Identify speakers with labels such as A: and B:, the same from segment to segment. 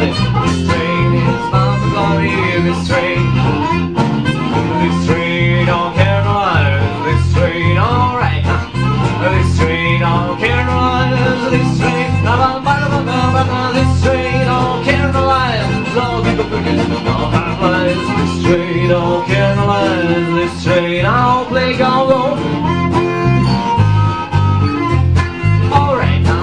A: This train is bound for glory. This train don't care no others. This train, alright. This train don't care no others. This train, this train don't care no lies. All people forget all lies. This train don't care no lies. This train I'll play go. Alright now.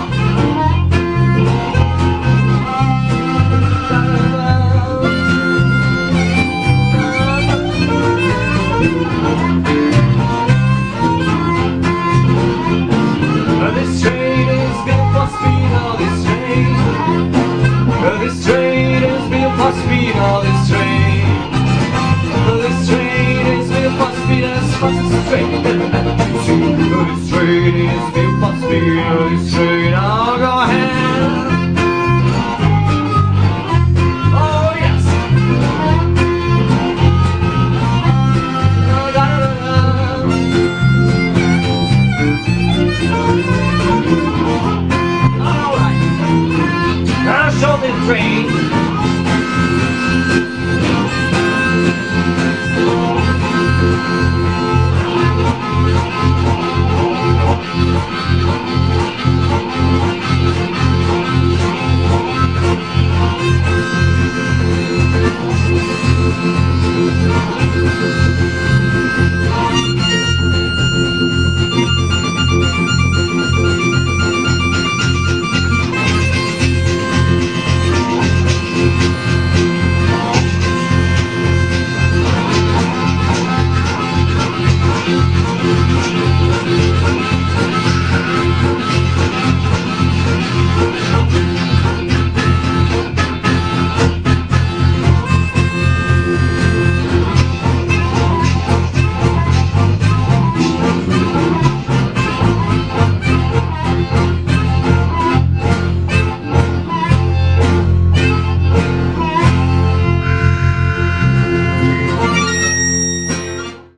A: This train is built for speed, oh this train. This train is built for speed, oh this train. This train is built for speed as fast as a train. This train is built for speed, oh this train. I'll go ahead. Oh yes. Alright. Now show me the train.